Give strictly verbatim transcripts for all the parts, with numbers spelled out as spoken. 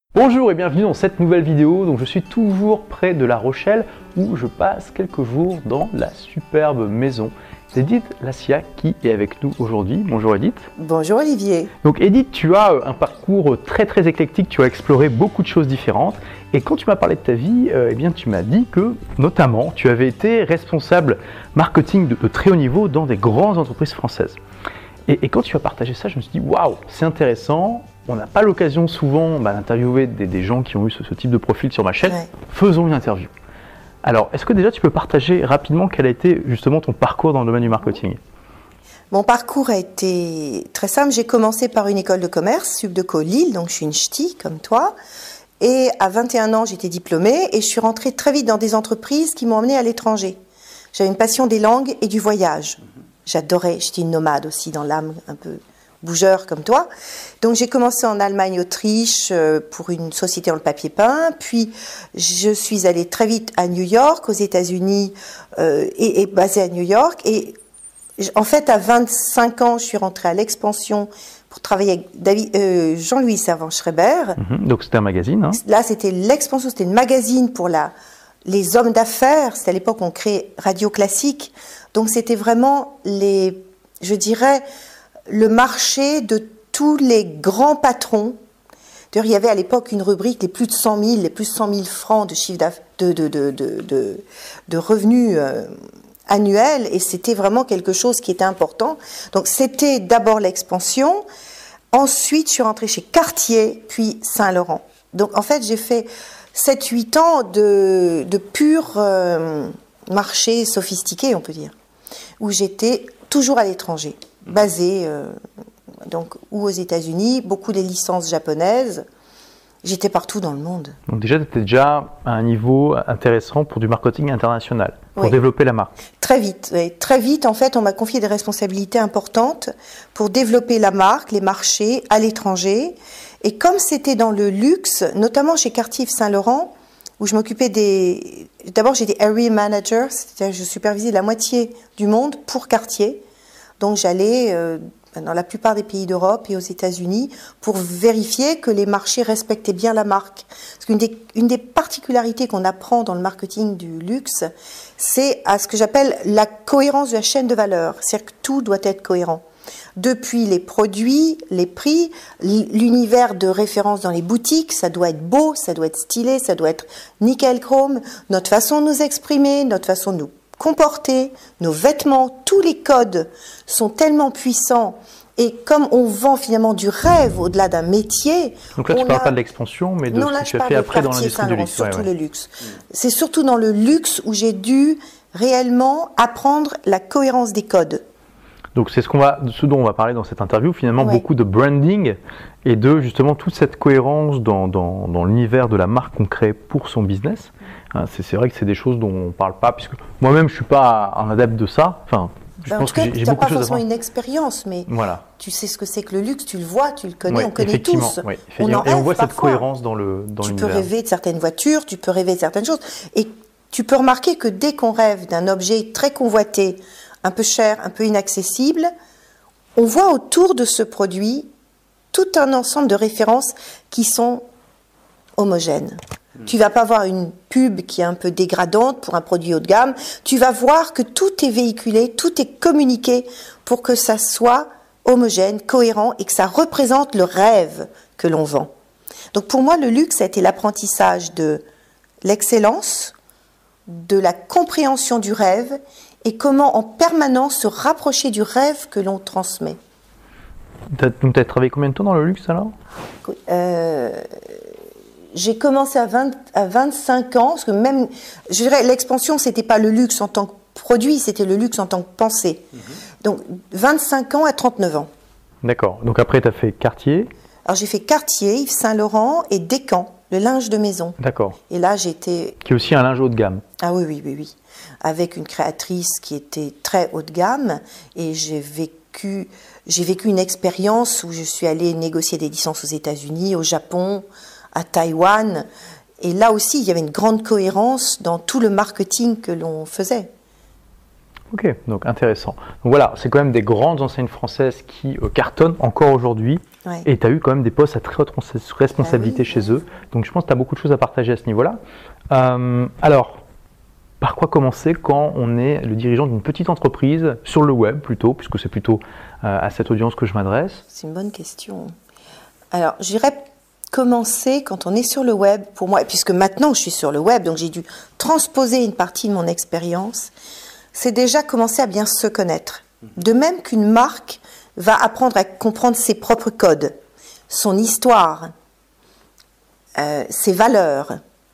Bonjour et bienvenue dans cette nouvelle vidéo. Donc je suis toujours près de La Rochelle où je passe quelques jours dans la superbe maison d'Edith Lassia qui est avec nous aujourd'hui. Bonjour Edith. Bonjour Olivier. Donc Edith, tu as un parcours très très éclectique, tu as exploré beaucoup de choses différentes et quand tu m'as parlé de ta vie, euh, eh bien tu m'as dit que notamment tu avais été responsable marketing de, de très haut niveau dans des grandes entreprises françaises. Et, et quand tu as partagé ça, je me suis dit waouh, c'est intéressant. On n'a pas l'occasion souvent bah, d'interviewer des, des gens qui ont eu ce, ce type de profil sur ma chaîne. Ouais. Faisons une interview. Alors, est-ce que déjà tu peux partager rapidement quel a été justement ton parcours dans le domaine du marketing? Mon parcours a été très simple. J'ai commencé par une école de commerce, Subdeco Lille, donc je suis une ch'ti comme toi. Et à vingt et un ans, j'étais diplômée et je suis rentrée très vite dans des entreprises qui m'ont emmenée à l'étranger. J'avais une passion des langues et du voyage. J'adorais, j'étais une nomade aussi dans l'âme, un peu bougeur comme toi. Donc j'ai commencé en Allemagne, Autriche pour une société dans le papier peint. Puis je suis allée très vite à New York, aux États-Unis, euh, et, et basée à New York. Et en fait, à vingt-cinq ans, je suis rentrée à l'Expansion pour travailler avec David, euh, Jean-Louis Servan-Schreiber. Mmh, donc c'était un magazine. Hein. Là, c'était l'Expansion, c'était un magazine pour la, les hommes d'affaires. C'était à l'époque où on créait Radio Classique. Donc c'était vraiment les, je dirais, le marché de tous les grands patrons. D'ailleurs, il y avait à l'époque une rubrique, les plus de cent mille, les plus de cent mille francs de chiffre de, de, de, de, de, de revenus euh, annuels, et c'était vraiment quelque chose qui était important. Donc, c'était d'abord l'Expansion. Ensuite, je suis rentrée chez Cartier, puis Saint-Laurent. Donc, en fait, j'ai fait sept huit ans de, de pur euh, marché sophistiqué, on peut dire, où j'étais toujours à l'étranger. Basée euh, donc, ou aux États-Unis, beaucoup des licences japonaises. J'étais partout dans le monde. Donc déjà, tu étais déjà à un niveau intéressant pour du marketing international, pour oui. développer la marque. Très vite. Oui. Très vite, en fait, on m'a confié des responsabilités importantes pour développer la marque, les marchés à l'étranger. Et comme c'était dans le luxe, notamment chez Cartier Saint-Laurent, où je m'occupais des... D'abord, j'étais area manager, c'est-à-dire je supervisais la moitié du monde pour Cartier. Donc j'allais euh, dans la plupart des pays d'Europe et aux États-Unis pour vérifier que les marchés respectaient bien la marque. Parce qu'une des, une des particularités qu'on apprend dans le marketing du luxe, c'est à ce que j'appelle la cohérence de la chaîne de valeur. C'est-à-dire que tout doit être cohérent. Depuis les produits, les prix, l'univers de référence dans les boutiques, ça doit être beau, ça doit être stylé, ça doit être nickel chrome, notre façon de nous exprimer, notre façon de nous comporter, nos vêtements, tous les codes sont tellement puissants. Et comme on vend finalement du rêve au-delà d'un métier... Donc là, tu ne parles a... pas de l'expansion, mais de non, ce là, que tu as fait après dans l'industrie du luxe. Surtout ouais, ouais. le luxe. Mmh. C'est surtout dans le luxe où j'ai dû réellement apprendre la cohérence des codes. Donc c'est ce, qu'on va, ce dont on va parler dans cette interview, finalement ouais. beaucoup de branding et de justement toute cette cohérence dans, dans, dans l'univers de la marque qu'on crée pour son business. Hein, c'est, c'est vrai que c'est des choses dont on ne parle pas, puisque moi-même je ne suis pas un adepte de ça. Enfin, je ben, pense en tout cas, que j'ai, j'ai tu n'as beaucoup pas de choses à forcément une expérience, mais voilà. Tu sais ce que c'est que le luxe, tu le vois, tu le connais, ouais, on connaît effectivement, tous. Ouais, effectivement. On et on voit parfois. cette cohérence dans, le, dans tu l'univers. Tu peux rêver de certaines voitures, tu peux rêver de certaines choses. Et tu peux remarquer que dès qu'on rêve d'un objet très convoité, un peu cher, un peu inaccessible, on voit autour de ce produit tout un ensemble de références qui sont homogènes. Mmh. Tu ne vas pas voir une pub qui est un peu dégradante pour un produit haut de gamme. Tu vas voir que tout est véhiculé, tout est communiqué pour que ça soit homogène, cohérent et que ça représente le rêve que l'on vend. Donc pour moi, le luxe a été l'apprentissage de l'excellence, de la compréhension du rêve et comment en permanence se rapprocher du rêve que l'on transmet. Donc tu as travaillé combien de temps dans le luxe alors ? euh, J'ai commencé à, vingt, à vingt-cinq ans, parce que même, je dirais, l'expansion, ce n'était pas le luxe en tant que produit, c'était le luxe en tant que pensée. Mmh. Donc vingt-cinq ans à trente-neuf ans. D'accord, donc après tu as fait Cartier ? Alors j'ai fait Cartier, Yves Saint-Laurent et Descamps, le linge de maison. D'accord. Et là j'étais... Qui est aussi un linge haut de gamme. Ah oui, oui, oui, oui. Avec une créatrice qui était très haut de gamme et j'ai vécu, j'ai vécu une expérience où je suis allée négocier des licences aux États-Unis, au Japon, à Taïwan. Et là aussi, il y avait une grande cohérence dans tout le marketing que l'on faisait. Ok, donc intéressant. Donc voilà, c'est quand même des grandes enseignes françaises qui euh, cartonnent encore aujourd'hui. Ouais. Et tu as eu quand même des postes à très haute responsabilité Ah oui, chez oui. eux. Donc je pense que tu as beaucoup de choses à partager à ce niveau-là. Euh, alors, par quoi commencer quand on est le dirigeant d'une petite entreprise, sur le web plutôt, puisque c'est plutôt euh, à cette audience que je m'adresse? C'est une bonne question. Alors, j'irais commencer quand on est sur le web, pour moi, puisque maintenant je suis sur le web, donc j'ai dû transposer une partie de mon expérience, c'est déjà commencer à bien se connaître. De même qu'une marque va apprendre à comprendre ses propres codes, son histoire, euh, ses valeurs,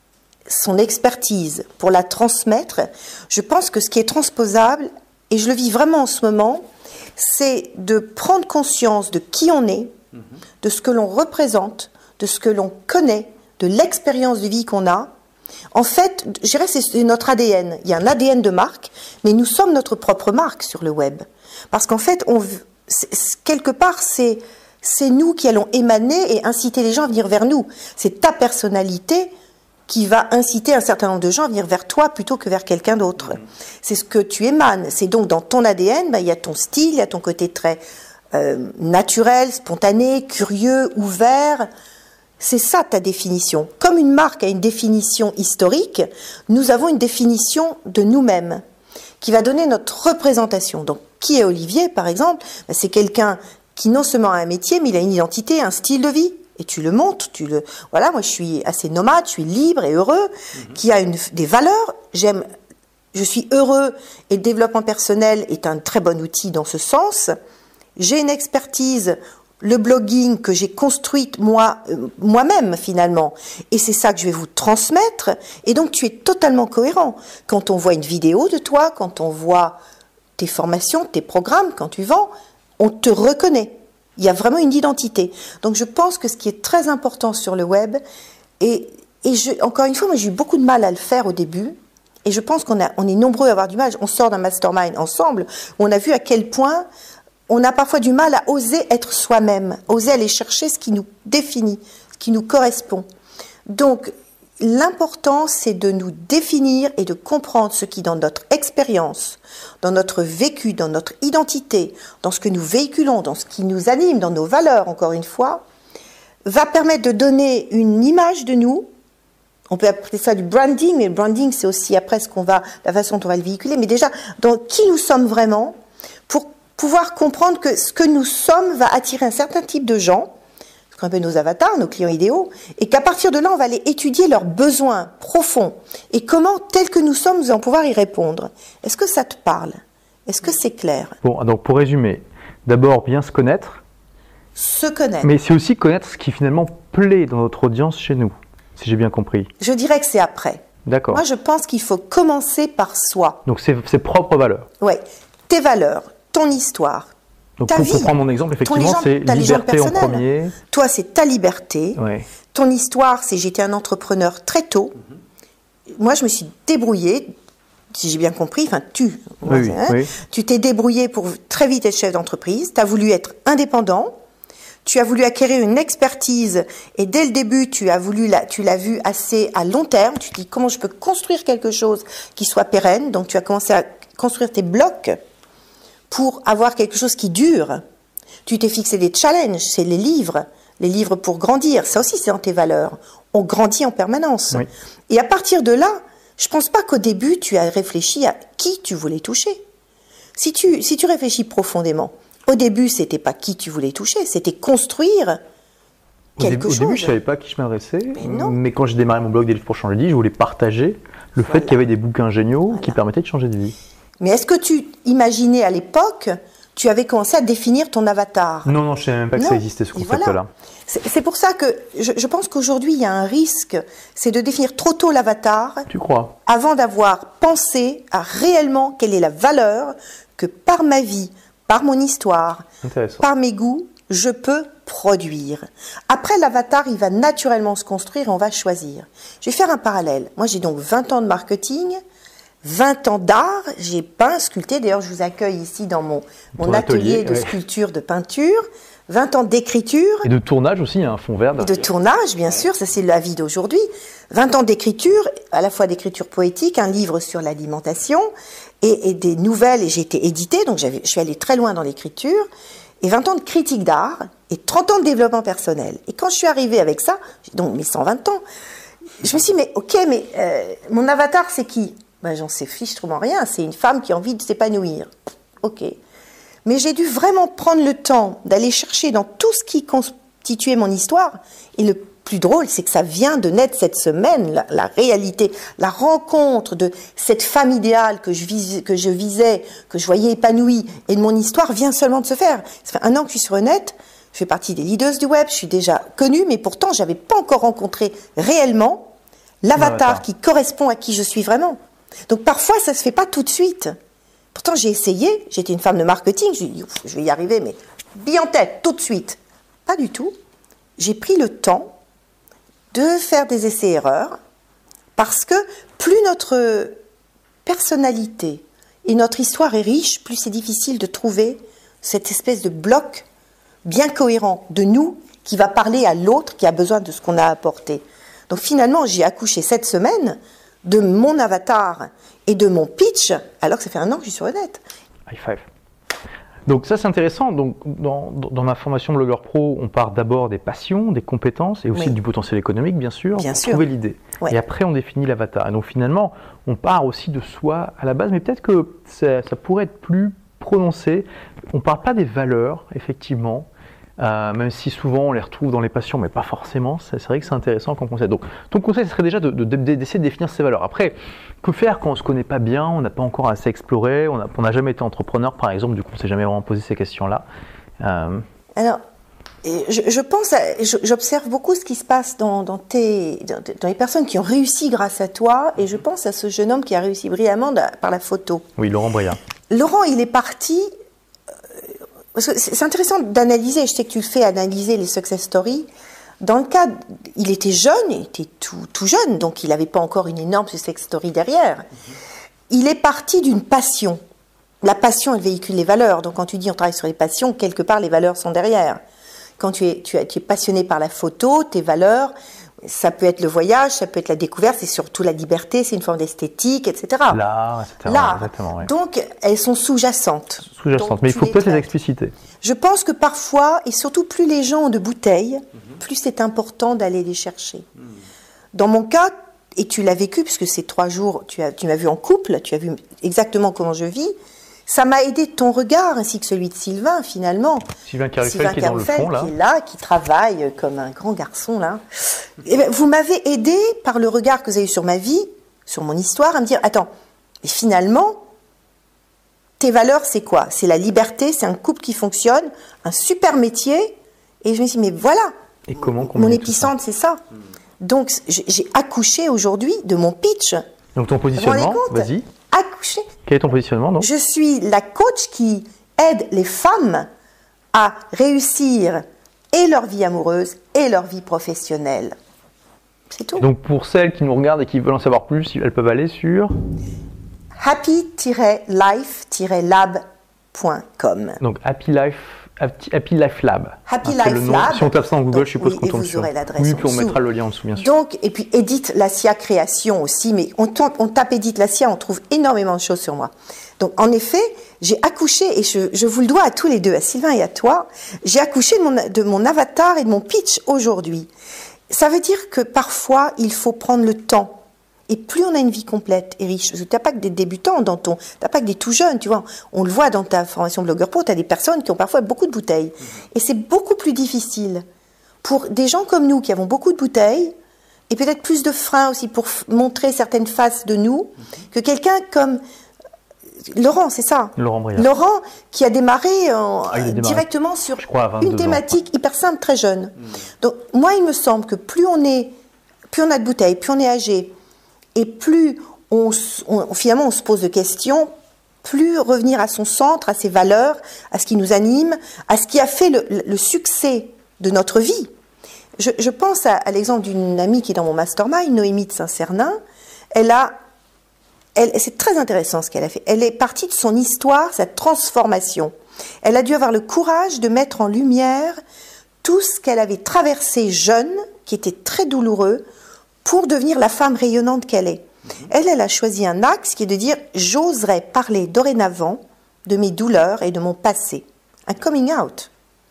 son expertise, pour la transmettre, je pense que ce qui est transposable, et je le vis vraiment en ce moment, c'est de prendre conscience de qui on est, mmh. de ce que l'on représente, de ce que l'on connaît, de l'expérience de vie qu'on a. En fait, je dirais que c'est notre A D N. Il y a un A D N de marque, mais nous sommes notre propre marque sur le web. Parce qu'en fait, on, quelque part, c'est, c'est nous qui allons émaner et inciter les gens à venir vers nous. C'est ta personnalité qui va inciter un certain nombre de gens à venir vers toi plutôt que vers quelqu'un d'autre. Mmh. C'est ce que tu émanes. C'est donc dans ton A D N, ben, il y a ton style, il y a ton côté très euh, naturel, spontané, curieux, ouvert. C'est ça ta définition. Comme une marque a une définition historique, nous avons une définition de nous-mêmes qui va donner notre représentation. Donc, qui est Olivier, par exemple? Ben, c'est quelqu'un qui non seulement a un métier, mais il a une identité, un style de vie. Et tu le montres, tu le... Voilà, moi je suis assez nomade, je suis libre et heureux, mmh. qui a une, des valeurs. J'aime, je suis heureux et le développement personnel est un très bon outil dans ce sens. J'ai une expertise, le blogging que j'ai construite moi, euh, moi-même finalement. Et c'est ça que je vais vous transmettre. Et donc tu es totalement cohérent. Quand on voit une vidéo de toi, quand on voit tes formations, tes programmes, quand tu vends, on te reconnaît. Il y a vraiment une identité. Donc je pense que ce qui est très important sur le web, et, et je, encore une fois, moi j'ai eu beaucoup de mal à le faire au début, et je pense qu'on a, on est nombreux à avoir du mal. On sort d'un mastermind ensemble, où on a vu à quel point on a parfois du mal à oser être soi-même, oser aller chercher ce qui nous définit, ce qui nous correspond. Donc l'important, c'est de nous définir et de comprendre ce qui, dans notre expérience, dans notre vécu, dans notre identité, dans ce que nous véhiculons, dans ce qui nous anime, dans nos valeurs, encore une fois, va permettre de donner une image de nous. On peut appeler ça du branding, mais le branding, c'est aussi après ce qu'on va, la façon dont on va le véhiculer, mais déjà, dans qui nous sommes vraiment, pour pouvoir comprendre que ce que nous sommes va attirer un certain type de gens, ce qu'on appelle nos avatars, nos clients idéaux, et qu'à partir de là, on va aller étudier leurs besoins profonds et comment, tels que nous sommes, nous allons pouvoir y répondre. Est-ce que ça te parle? Est-ce que c'est clair? Bon, donc pour résumer, d'abord bien se connaître. Se connaître. Mais c'est aussi connaître ce qui finalement plaît dans notre audience chez nous, si j'ai bien compris. Je dirais que c'est après. D'accord. Moi, je pense qu'il faut commencer par soi. Donc c'est ses propres valeurs. Oui, tes valeurs, ton histoire. Donc ta pour, vie, pour prendre mon exemple, effectivement, c'est liberté en premier. Toi, c'est ta liberté. Ouais. Ton histoire, c'est j'étais un entrepreneur très tôt. Mm-hmm. Moi, je me suis débrouillée, si j'ai bien compris, enfin tu, moi, oui, hein, oui. tu t'es débrouillé pour très vite être chef d'entreprise. Tu as voulu être indépendant. Tu as voulu acquérir une expertise et dès le début, tu as voulu, la, tu l'as vu assez à long terme. Tu te dis comment je peux construire quelque chose qui soit pérenne. Donc, tu as commencé à construire tes blocs pour avoir quelque chose qui dure. Tu t'es fixé des challenges, c'est les livres, les livres pour grandir. Ça aussi, c'est dans tes valeurs. On grandit en permanence. Oui. Et à partir de là, je ne pense pas qu'au début, tu as réfléchi à qui tu voulais toucher. Si tu, si tu réfléchis profondément, au début, ce n'était pas qui tu voulais toucher, c'était construire au quelque début, chose. Au début, je ne savais pas à qui je m'adressais, mais, mais quand j'ai démarré mon blog Des livres pour changer de vie, je voulais partager le voilà. fait qu'il y avait des bouquins géniaux voilà. qui permettaient de changer de vie. Mais est-ce que tu imaginais à l'époque, tu avais commencé à définir ton avatar? Non, non, je ne savais même pas que non. ça existait, ce concept-là. Voilà. C'est pour ça que je, je pense qu'aujourd'hui, il y a un risque, c'est de définir trop tôt l'avatar. Tu crois? Avant d'avoir pensé à réellement quelle est la valeur que par ma vie, par mon histoire, par mes goûts, je peux produire. Après, l'avatar, il va naturellement se construire et on va choisir. Je vais faire un parallèle. Moi, j'ai donc vingt ans de marketing, vingt ans d'art, j'ai peint, sculpté. D'ailleurs, je vous accueille ici dans mon, mon atelier, atelier de ouais. sculpture, de peinture. vingt ans d'écriture. Et de tournage aussi, un fond vert. Et de tournage, bien sûr, ça c'est la vie d'aujourd'hui. vingt ans d'écriture, à la fois d'écriture poétique, un livre sur l'alimentation, et, et des nouvelles, et j'ai été éditée, donc je suis allée très loin dans l'écriture, et vingt ans de critique d'art, et trente ans de développement personnel. Et quand je suis arrivée avec ça, donc mes cent vingt ans, je me suis dit, mais ok, mais euh, mon avatar c'est qui? Ben, j'en sais fichtrement rien, c'est une femme qui a envie de s'épanouir. Ok. Mais j'ai dû vraiment prendre le temps d'aller chercher dans tout ce qui constituait mon histoire. Et le plus drôle, c'est que ça vient de naître cette semaine, la, la réalité, la rencontre de cette femme idéale que je, vis, que je visais, que je voyais épanouie, et de mon histoire vient seulement de se faire. Ça fait un an que je suis sur le net, je fais partie des leaders du web, je suis déjà connue, mais pourtant, je n'avais pas encore rencontré réellement l'avatar qui correspond à qui je suis vraiment. Donc parfois, ça ne se fait pas tout de suite. Pourtant, j'ai essayé, j'étais une femme de marketing, je dit, je vais y arriver, mais bien en tête, tout de suite. Pas du tout. J'ai pris le temps de faire des essais-erreurs, parce que plus notre personnalité et notre histoire est riche, plus c'est difficile de trouver cette espèce de bloc bien cohérent de nous, qui va parler à l'autre, qui a besoin de ce qu'on a apporté. Donc finalement, j'ai accouché cette semaine de mon avatar et de mon pitch, alors que ça fait un an que je suis sur le net. High five. Donc ça c'est intéressant. Donc dans, dans ma formation blogueur pro, on part d'abord des passions, des compétences et aussi oui. du potentiel économique bien sûr, bien pour sûr. trouver l'idée. Ouais. Et après on définit l'avatar. Et donc finalement on part aussi de soi à la base, mais peut-être que ça, ça pourrait être plus prononcé. On ne parle pas des valeurs effectivement. Euh, même si souvent on les retrouve dans les passions, mais pas forcément, c'est vrai que c'est intéressant comme concept. Donc ton conseil serait déjà de, de, de, d'essayer de définir ses valeurs. Après, que faire quand on ne se connaît pas bien, on n'a pas encore assez exploré, on n'a jamais été entrepreneur par exemple, du coup on ne s'est jamais vraiment posé ces questions-là. Euh... Alors, je, je pense, j'observe beaucoup ce qui se passe dans, dans, tes, dans, dans les personnes qui ont réussi grâce à toi, et je pense à ce jeune homme qui a réussi brillamment de, par la photo. Oui, Laurent Briard. Laurent, il est parti... C'est intéressant d'analyser, je sais que tu le fais, analyser les success stories. Dans le cas, il était jeune, il était tout, tout jeune, donc il n'avait pas encore une énorme success story derrière. Mm-hmm. Il est parti d'une passion. La passion, elle véhicule les valeurs. Donc quand tu dis on travaille sur les passions, quelque part les valeurs sont derrière. Quand tu es, tu es, tu es passionné par la photo, tes valeurs, ça peut être le voyage, ça peut être la découverte, c'est surtout la liberté, c'est une forme d'esthétique, et cetera. L'art, et cetera. L'art. Exactement, ouais. Donc, elles sont sous-jacentes. Sous-jacentes, mais il faut peut-être les expliciter. Je pense que parfois, et surtout plus les gens ont de bouteilles, mm-hmm. plus c'est important d'aller les chercher. Mm. Dans mon cas, et tu l'as vécu, puisque ces trois jours, tu, as, tu m'as vu en couple, tu as vu exactement comment je vis, ça m'a aidé ton regard, ainsi que celui de Sylvain, finalement. Sylvain Carufel, qui est dans le fond, là. Qui est là, qui travaille comme un grand garçon, là. Et bien, vous m'avez aidé, par le regard que vous avez eu sur ma vie, sur mon histoire, à me dire, attends, et finalement, tes valeurs, c'est quoi? C'est la liberté, c'est un couple qui fonctionne, un super métier. Et je me suis dit, mais voilà. Et comment mon épicentre, c'est ça. Donc, j'ai accouché aujourd'hui de mon pitch. Donc, ton positionnement, vas-y. Accoucher. Quel est ton positionnement, donc? Je suis la coach qui aide les femmes à réussir et leur vie amoureuse et leur vie professionnelle. C'est tout. Donc pour celles qui nous regardent et qui veulent en savoir plus, elles peuvent aller sur happy tiret life tiret lab point com. Donc Happy Life, Happy Life Lab. Happy ah, Life nom. Lab. Si on tape ça en Google, donc, je suppose oui, qu'on tombe vous sur. Aurez l'adresse Oui, en puis on dessous. mettra le lien en dessous, bien sûr. Donc, et puis Edith Lassia Création aussi, mais on, on tape Edith Lassia, on trouve énormément de choses sur moi. Donc en effet, j'ai accouché, et je, je vous le dois à tous les deux, à Sylvain et à toi, j'ai accouché de mon, de mon avatar et de mon pitch aujourd'hui. Ça veut dire que parfois, il faut prendre le temps. Et plus on a une vie complète et riche, tu n'as pas que des débutants dans ton, tu n'as pas que des tout jeunes, tu vois. On le voit dans ta formation blogueur pro, tu as des personnes qui ont parfois beaucoup de bouteilles. Et c'est beaucoup plus difficile pour des gens comme nous qui avons beaucoup de bouteilles et peut-être plus de freins aussi pour montrer certaines faces de nous que quelqu'un comme Laurent, c'est ça. Laurent Briard. Laurent qui a démarré, en, ah, a démarré directement sur crois, une thématique ans, hyper simple, très jeune. Mmh. Donc moi, il me semble que plus on est, plus on a de bouteilles, plus on est âgé, et plus on, on, finalement on se pose de questions, plus revenir à son centre, à ses valeurs, à ce qui nous anime, à ce qui a fait le, le succès de notre vie. Je, je pense à, à l'exemple d'une amie qui est dans mon mastermind, Noémie de Saint-Cernin. Elle a, elle, c'est très intéressant ce qu'elle a fait. Elle est partie de son histoire, sa transformation. Elle a dû avoir le courage de mettre en lumière tout ce qu'elle avait traversé jeune, qui était très douloureux, pour devenir la femme rayonnante qu'elle est. Elle, elle a choisi un axe qui est de dire « j'oserais parler dorénavant de mes douleurs et de mon passé ». Un coming out.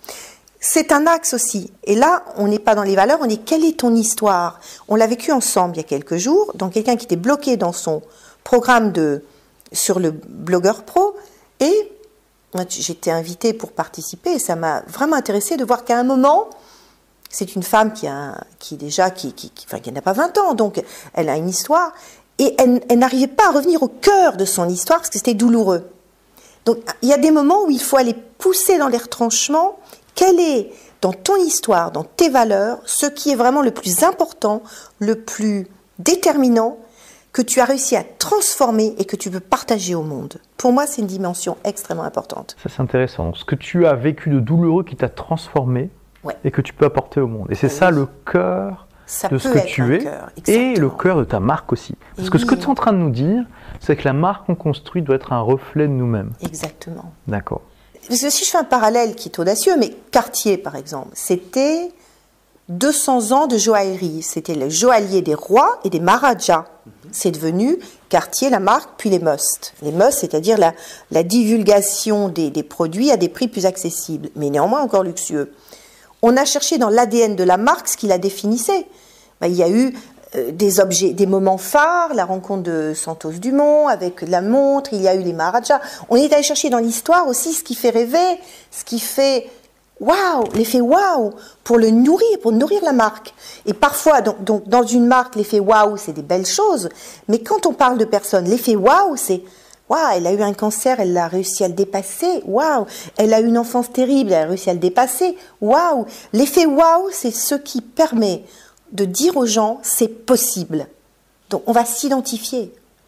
C'est un axe aussi. Et là, on n'est pas dans les valeurs, on est « quelle est ton histoire ?» On l'a vécu ensemble il y a quelques jours, donc quelqu'un qui était bloqué dans son programme de, sur le blogueur pro, et j'étais invitée pour participer, et ça m'a vraiment intéressée de voir qu'à un moment, c'est une femme qui a, qui déjà, qui, qui, qui, enfin, qui n'a pas vingt ans, donc elle a une histoire, et elle, elle n'arrivait pas à revenir au cœur de son histoire parce que c'était douloureux. Donc il y a des moments où il faut aller pousser dans les retranchements. Quel est dans ton histoire, dans tes valeurs, ce qui est vraiment le plus important, le plus déterminant, que tu as réussi à transformer et que tu peux partager au monde. Pour moi, c'est une dimension extrêmement importante. Ça, c'est intéressant. Donc, ce que tu as vécu de douloureux qui t'a transformé, ouais, et que tu peux apporter au monde. Et c'est oui, ça le cœur de ce que tu es cœur, et le cœur de ta marque aussi. Parce et que oui, ce que tu es en train de nous dire, c'est que la marque qu'on construit doit être un reflet de nous-mêmes. Exactement. D'accord. Parce que si je fais un parallèle qui est audacieux, mais Cartier, par exemple, c'était deux cents ans de joaillerie. C'était le joaillier des rois et des maharajas. C'est devenu Cartier, la marque, puis les musts. Les musts, c'est-à-dire la, la divulgation des, des produits à des prix plus accessibles, mais néanmoins encore luxueux. On a cherché dans l'A D N de la marque ce qui la définissait. Ben, il y a eu euh, des objets, des moments phares, la rencontre de Santos Dumont avec la montre, il y a eu les maharajas. On est allé chercher dans l'histoire aussi ce qui fait rêver, ce qui fait waouh, l'effet waouh, pour le nourrir, pour nourrir la marque. Et parfois, donc, donc dans une marque, l'effet waouh, c'est des belles choses, mais quand on parle de personnes, l'effet waouh, c'est waouh, elle a eu un cancer, elle a réussi à le dépasser, waouh, elle a eu une enfance terrible, elle a réussi à le dépasser, waouh. L'effet waouh, c'est ce qui permet de dire aux gens, c'est possible. Donc on va s'identifier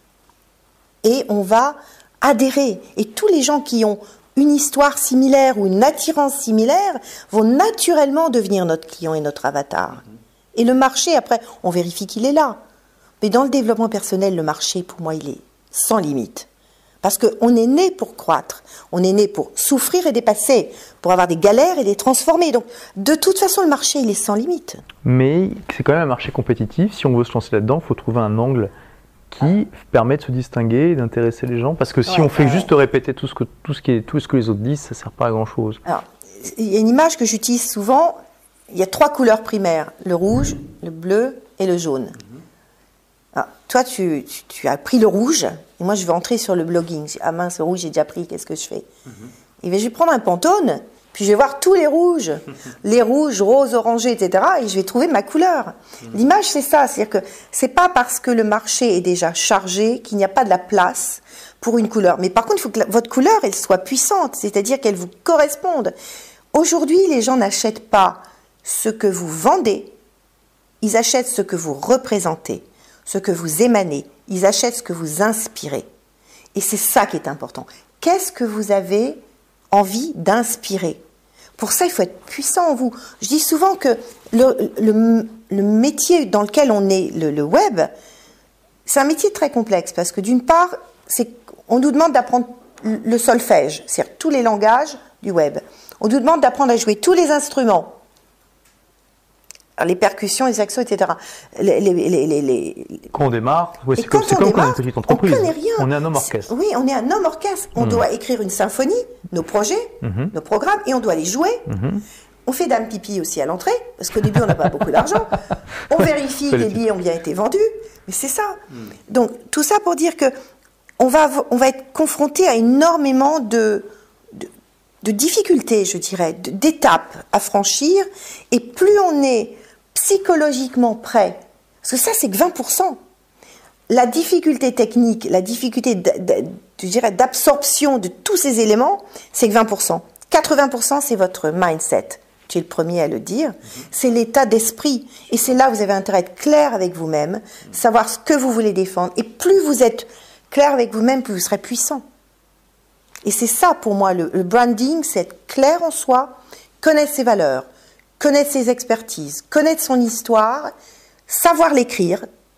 et on va adhérer. Et tous les gens qui ont une histoire similaire ou une attirance similaire vont naturellement devenir notre client et notre avatar. Et le marché, après, on vérifie qu'il est là. Mais dans le développement personnel, le marché, pour moi, il est sans limite. Parce qu'on est né pour croître, on est né pour souffrir et dépasser, pour avoir des galères et les transformer. Donc, de toute façon, le marché, il est sans limite. Mais c'est quand même un marché compétitif. Si on veut se lancer là-dedans, il faut trouver un angle qui permet de se distinguer et d'intéresser les gens. Parce que si ouais, on fait ouais. juste répéter tout ce, que, tout, ce qui est, tout ce que les autres disent, ça ne sert pas à grand-chose. Alors, il y a une image que j'utilise souvent. Il y a trois couleurs primaires, le rouge, le bleu et le jaune. Alors, toi, tu, tu, tu as pris le rouge, et moi, je vais entrer sur le blogging. Ah mince, le rouge, j'ai déjà pris, qu'est-ce que je fais? Et bien, je vais prendre un Pantone, puis je vais voir tous les rouges, les rouges, roses, orangés, et cetera, et je vais trouver ma couleur. L'image, c'est ça, c'est-à-dire que c'est pas parce que le marché est déjà chargé qu'il n'y a pas de la place pour une couleur. Mais par contre, il faut que la, votre couleur, elle soit puissante, c'est-à-dire qu'elle vous corresponde. Aujourd'hui, les gens n'achètent pas ce que vous vendez, ils achètent ce que vous représentez, ce que vous émanez, ils achètent ce que vous inspirez. Et c'est ça qui est important. Qu'est-ce que vous avez envie d'inspirer? Pour ça, il faut être puissant en vous. Je dis souvent que le, le, le métier dans lequel on est, le, le web, c'est un métier très complexe parce que d'une part, c'est, on nous demande d'apprendre le solfège, c'est-à-dire tous les langages du web. On nous demande d'apprendre à jouer tous les instruments. Alors, les percussions, les saxos, et cetera. Les, les, les, les, les... Quand on démarre, ouais, c'est comme, c'est comme quand on est une petite entreprise. On connaît rien. On est un homme orchestre. Oui, on est un homme orchestre. On mmh. doit écrire une symphonie, nos projets, mmh. nos programmes, et on doit les jouer. Mmh. On fait dame pipi aussi à l'entrée, parce qu'au début, on n'a pas beaucoup d'argent. On vérifie que les billets ont bien été vendus, mais c'est ça. Mmh. Donc, tout ça pour dire que on va, on va être confronté à énormément de... de de difficultés, je dirais, d'étapes à franchir, et plus on est psychologiquement prêt, parce que ça c'est que vingt pour cent, la difficulté technique, la difficulté de, de, je dirais, d'absorption de tous ces éléments, c'est que vingt pour cent. quatre-vingts pour cent c'est votre mindset, tu es le premier à le dire, c'est l'état d'esprit, et c'est là où vous avez intérêt à être clair avec vous-même, savoir ce que vous voulez défendre, et plus vous êtes clair avec vous-même, plus vous serez puissant. Et c'est ça pour moi, le, le branding, c'est être clair en soi, connaître ses valeurs, connaître ses expertises, connaître son histoire, savoir l'écrire,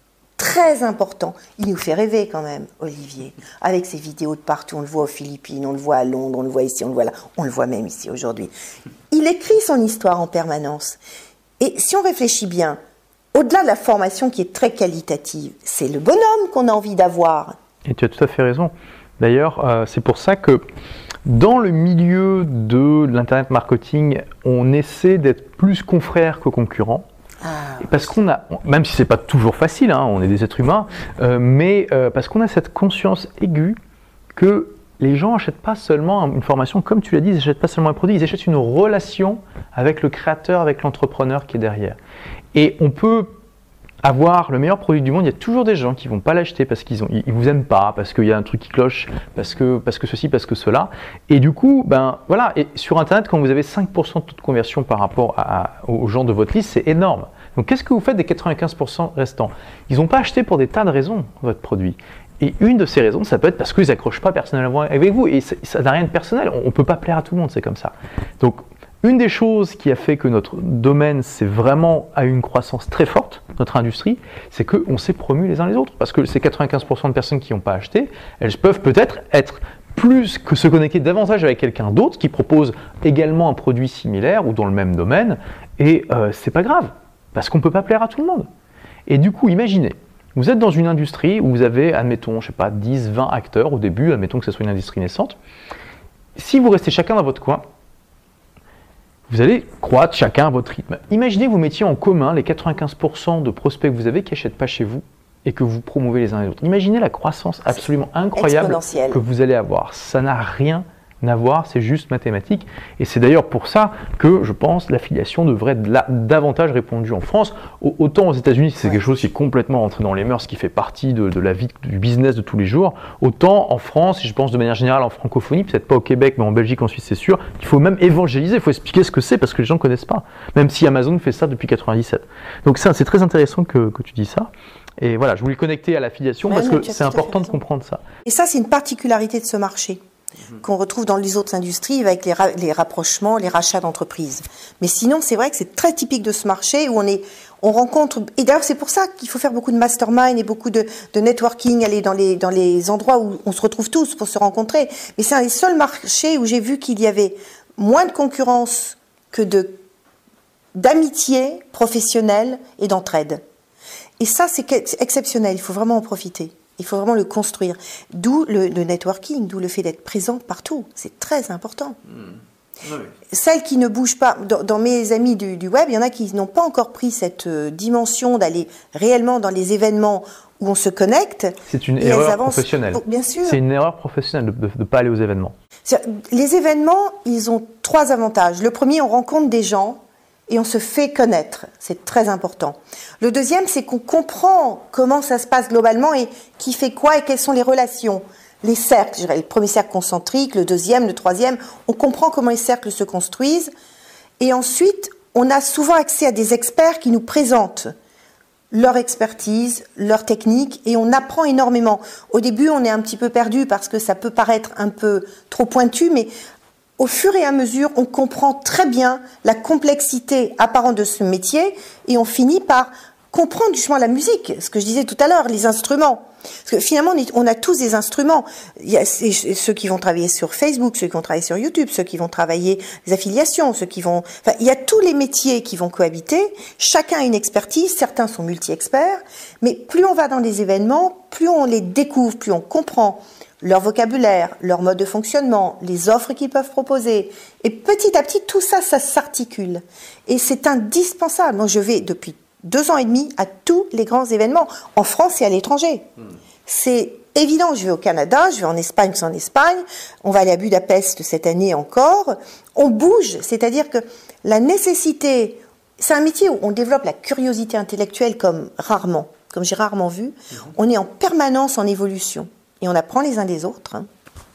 très important. Il nous fait rêver quand même, Olivier, avec ses vidéos de partout. On le voit aux Philippines, on le voit à Londres, on le voit ici, on le voit là, on le voit même ici aujourd'hui. Il écrit son histoire en permanence. Et si on réfléchit bien, au-delà de la formation qui est très qualitative, c'est le bonhomme qu'on a envie d'avoir. Et tu as tout à fait raison. D'ailleurs, euh, c'est pour ça que dans le milieu de l'internet marketing, on essaie d'être plus confrères que concurrents. Ah, parce qu'on a, même si c'est pas toujours facile, hein, on est des êtres humains, euh, mais euh, parce qu'on a cette conscience aiguë que les gens n'achètent pas seulement une formation, comme tu l'as dit, ils n'achètent pas seulement un produit, ils achètent une relation avec le créateur, avec l'entrepreneur qui est derrière. Et on peut avoir le meilleur produit du monde, il y a toujours des gens qui ne vont pas l'acheter parce qu'ils ne vous aiment pas, parce qu'il y a un truc qui cloche, parce que, parce que ceci, parce que cela. Et du coup, ben, voilà, et sur Internet, quand vous avez cinq pour cent de taux de conversion par rapport à, aux gens de votre liste, c'est énorme. Donc qu'est-ce que vous faites des quatre-vingt-quinze pour cent restants? Ils n'ont pas acheté pour des tas de raisons votre produit. Et une de ces raisons, ça peut être parce qu'ils n'accrochent pas personnellement avec vous. Et ça n'a rien de personnel, on ne peut pas plaire à tout le monde, c'est comme ça. Donc, une des choses qui a fait que notre domaine c'est vraiment a eu une croissance très forte, notre industrie, c'est qu'on s'est promus les uns les autres. Parce que ces quatre-vingt-quinze pour cent de personnes qui n'ont pas acheté, elles peuvent peut-être être plus que se connecter davantage avec quelqu'un d'autre qui propose également un produit similaire ou dans le même domaine. Et euh, c'est pas grave, parce qu'on ne peut pas plaire à tout le monde. Et du coup, imaginez, vous êtes dans une industrie où vous avez, admettons, je sais pas, dix, vingt acteurs au début, admettons que ce soit une industrie naissante. Si vous restez chacun dans votre coin, vous allez croître chacun à votre rythme. Imaginez que vous mettiez en commun les quatre-vingt-quinze pour cent de prospects que vous avez qui n'achètent pas chez vous et que vous promouvez les uns les autres. Imaginez la croissance absolument incroyable que vous allez avoir. Ça n'a rien à voir, c'est juste mathématique. Et c'est d'ailleurs pour ça que je pense l'affiliation devrait être là, davantage répandue en France. Autant aux États-Unis, c'est quelque chose qui est complètement rentré dans les mœurs, qui fait partie de, de la vie, du business de tous les jours. Autant en France, et je pense de manière générale en francophonie, peut-être pas au Québec, mais en Belgique, en Suisse, c'est sûr, il faut même évangéliser, il faut expliquer ce que c'est parce que les gens ne connaissent pas. Même si Amazon fait ça depuis quatre-vingt-dix-sept. Donc ça, c'est très intéressant que, que tu dis ça. Et voilà, je voulais connecter à l'affiliation parce que c'est important de comprendre ça. Et ça, c'est une particularité de ce marché qu'on retrouve dans les autres industries avec les, ra les rapprochements, les rachats d'entreprises. Mais sinon, c'est vrai que c'est très typique de ce marché où on est, on rencontre, et d'ailleurs c'est pour ça qu'il faut faire beaucoup de mastermind et beaucoup de, de networking, aller dans les, dans les endroits où on se retrouve tous pour se rencontrer. Mais c'est un des seuls marchés où j'ai vu qu'il y avait moins de concurrence que de d'amitié professionnelle et d'entraide. Et ça, c'est exceptionnel, il faut vraiment en profiter. Il faut vraiment le construire. D'où le, le networking, d'où le fait d'être présent partout. C'est très important. Mmh. Oui. Celles qui ne bougent pas, dans, dans mes amis du, du web, il y en a qui n'ont pas encore pris cette euh, dimension d'aller réellement dans les événements où on se connecte. C'est une erreur professionnelle. Oh, bien sûr. C'est une erreur professionnelle de ne pas aller aux événements. Les événements, ils ont trois avantages. Le premier, on rencontre des gens et on se fait connaître. C'est très important. Le deuxième, c'est qu'on comprend comment ça se passe globalement et qui fait quoi et quelles sont les relations. Les cercles, je dirais, le premier cercle concentrique, le deuxième, le troisième, on comprend comment les cercles se construisent. Et ensuite, on a souvent accès à des experts qui nous présentent leur expertise, leur technique, et on apprend énormément. Au début, on est un petit peu perdu parce que ça peut paraître un peu trop pointu, mais au fur et à mesure, on comprend très bien la complexité apparente de ce métier et on finit par comprendre justement la musique, ce que je disais tout à l'heure, les instruments. Parce que finalement, on a tous des instruments. Il y a ceux qui vont travailler sur Facebook, ceux qui vont travailler sur YouTube, ceux qui vont travailler les affiliations, ceux qui vont... Enfin, il y a tous les métiers qui vont cohabiter. Chacun a une expertise, certains sont multi-experts. Mais plus on va dans les événements, plus on les découvre, plus on comprend leur vocabulaire, leur mode de fonctionnement, les offres qu'ils peuvent proposer. Et petit à petit, tout ça, ça s'articule. Et c'est indispensable. Moi, je vais depuis deux ans et demi à tous les grands événements, en France et à l'étranger. Mmh. C'est évident, je vais au Canada, je vais en Espagne, c'est en Espagne, on va aller à Budapest cette année encore. On bouge, c'est-à-dire que la nécessité, c'est un métier où on développe la curiosité intellectuelle comme rarement, comme j'ai rarement vu. Mmh. On est en permanence en évolution. Et on apprend les uns des autres. Hein.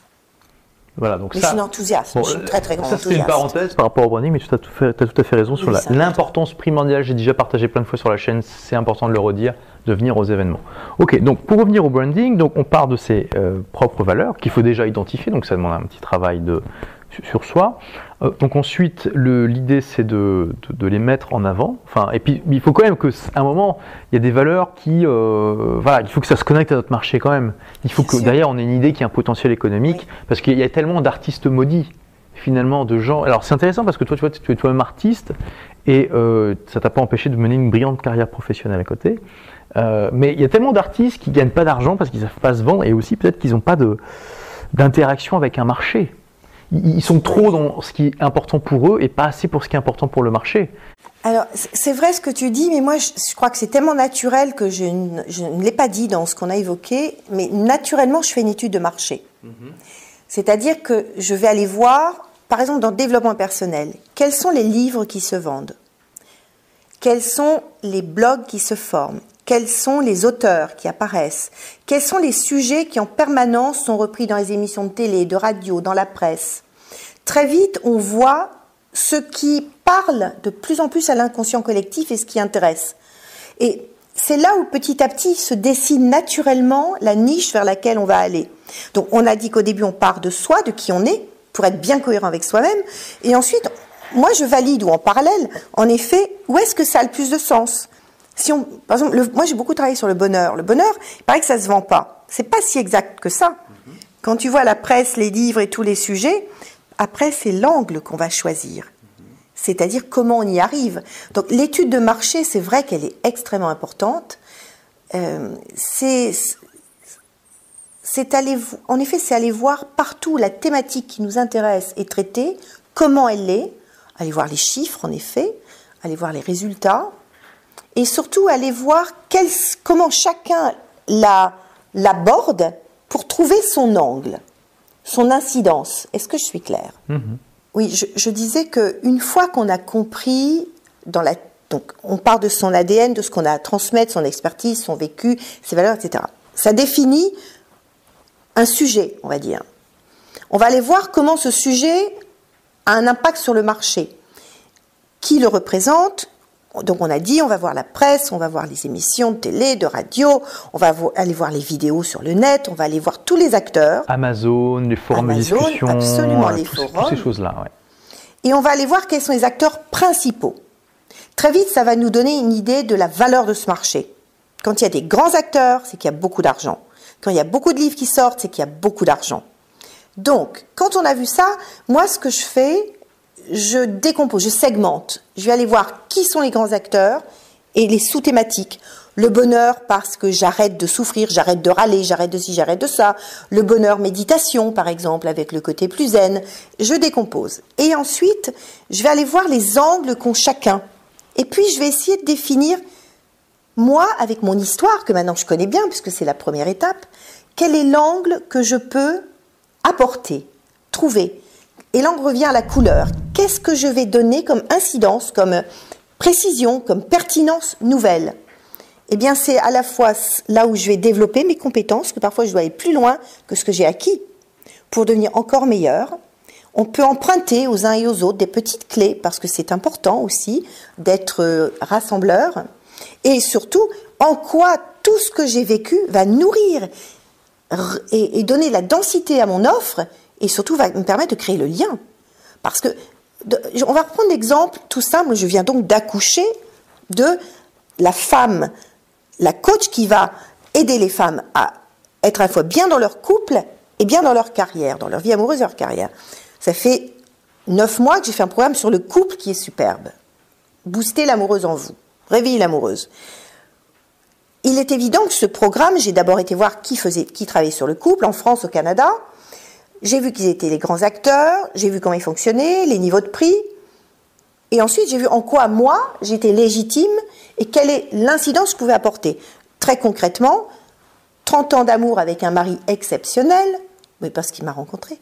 Voilà, donc mais ça, je suis enthousiaste, bon, je suis très très grand ça, enthousiaste. C'est une parenthèse par rapport au branding, mais tu as tout, fait, as tout à fait raison sur oui, l'importance primordiale. J'ai déjà partagé plein de fois sur la chaîne, c'est important de le redire, de venir aux événements. Ok, donc pour revenir au branding, donc on part de ses euh, propres valeurs qu'il faut déjà identifier, donc ça demande un petit travail de sur soi. Euh, donc ensuite, l'idée c'est de, de, de les mettre en avant. Enfin, et puis il faut quand même qu'à un moment, il y a des valeurs qui, euh, voilà, il faut que ça se connecte à notre marché quand même. Il faut Bien que sûr. derrière on ait une idée qui a un potentiel économique, oui. parce qu'il y a tellement d'artistes maudits finalement, de gens. Alors c'est intéressant parce que toi, tu vois, tu es toi-même artiste et euh, ça t'a pas empêché de mener une brillante carrière professionnelle à côté. Euh, mais il y a tellement d'artistes qui gagnent pas d'argent parce qu'ils savent pas se vendre et aussi peut-être qu'ils n'ont pas de d'interaction avec un marché. Ils sont trop dans ce qui est important pour eux et pas assez pour ce qui est important pour le marché. Alors, c'est vrai ce que tu dis, mais moi, je, je crois que c'est tellement naturel que je ne, je ne l'ai pas dit dans ce qu'on a évoqué, mais naturellement, je fais une étude de marché. Mm-hmm. C'est-à-dire que je vais aller voir, par exemple, dans le développement personnel, quels sont les livres qui se vendent, quels sont les blogs qui se forment, quels sont les auteurs qui apparaissent, quels sont les sujets qui en permanence sont repris dans les émissions de télé, de radio, dans la presse. Très vite, on voit ce qui parle de plus en plus à l'inconscient collectif et ce qui intéresse. Et c'est là où petit à petit se dessine naturellement la niche vers laquelle on va aller. Donc on a dit qu'au début on part de soi, de qui on est, pour être bien cohérent avec soi-même, et ensuite, moi je valide, ou en parallèle, en effet, où est-ce que ça a le plus de sens ? Si on, par exemple, le, moi j'ai beaucoup travaillé sur le bonheur. Le bonheur, il paraît que ça se vend pas. C'est pas si exact que ça. Mm-hmm. Quand tu vois la presse, les livres et tous les sujets, après c'est l'angle qu'on va choisir. Mm-hmm. C'est-à-dire comment on y arrive. Donc l'étude de marché, c'est vrai qu'elle est extrêmement importante. Euh, c'est, c'est aller, en effet, c'est aller voir partout la thématique qui nous intéresse et traiter, comment elle est, aller voir les chiffres en effet, aller voir les résultats. Et surtout, aller voir quel, comment chacun la, l'aborde pour trouver son angle, son incidence. Est-ce que je suis claire ? Mm-hmm. Oui, je, je disais qu'une fois qu'on a compris, dans la, donc on part de son A D N, de ce qu'on a à transmettre, son expertise, son vécu, ses valeurs, et cetera. Ça définit un sujet, on va dire. On va aller voir comment ce sujet a un impact sur le marché. Qui le représente ? Donc on a dit, on va voir la presse, on va voir les émissions de télé, de radio, on va vo- aller voir les vidéos sur le net, on va aller voir tous les acteurs. Amazon, les forums de discussion, absolument, les tous, forums. toutes ces choses-là. Ouais. Et on va aller voir quels sont les acteurs principaux. Très vite, ça va nous donner une idée de la valeur de ce marché. Quand il y a des grands acteurs, c'est qu'il y a beaucoup d'argent. Quand il y a beaucoup de livres qui sortent, c'est qu'il y a beaucoup d'argent. Donc, quand on a vu ça, moi, ce que je fais, je décompose, je segmente. Je vais aller voir qui sont les grands acteurs et les sous-thématiques. Le bonheur parce que j'arrête de souffrir, j'arrête de râler, j'arrête de ci, j'arrête de ça. Le bonheur méditation, par exemple, avec le côté plus zen. Je décompose. Et ensuite, je vais aller voir les angles qu'ont chacun. Et puis, je vais essayer de définir, moi, avec mon histoire, que maintenant je connais bien, puisque c'est la première étape, quel est l'angle que je peux apporter, trouver. Et l'angle revient à la couleur. Qu'est-ce que je vais donner comme incidence, comme précision, comme pertinence nouvelle ? Eh bien, c'est à la fois là où je vais développer mes compétences, que parfois je dois aller plus loin que ce que j'ai acquis pour devenir encore meilleur. On peut emprunter aux uns et aux autres des petites clés, parce que c'est important aussi d'être rassembleur. Et surtout, en quoi tout ce que j'ai vécu va nourrir et donner la densité à mon offre, et surtout va me permettre de créer le lien. Parce que, de, on va reprendre l'exemple tout simple, je viens donc d'accoucher de la femme, la coach qui va aider les femmes à être à la fois bien dans leur couple et bien dans leur carrière, dans leur vie amoureuse et leur carrière. Ça fait neuf mois que j'ai fait un programme sur le couple qui est superbe. Booster l'amoureuse en vous, réveiller l'amoureuse. Il est évident que ce programme, j'ai d'abord été voir qui faisait, qui travaillait sur le couple, en France, au Canada. J'ai vu qu'ils étaient les grands acteurs, j'ai vu comment ils fonctionnaient, les niveaux de prix. Et ensuite, j'ai vu en quoi, moi, j'étais légitime et quelle est l'incidence que je pouvais apporter. Très concrètement, trente ans d'amour avec un mari exceptionnel, mais parce qu'il m'a rencontré.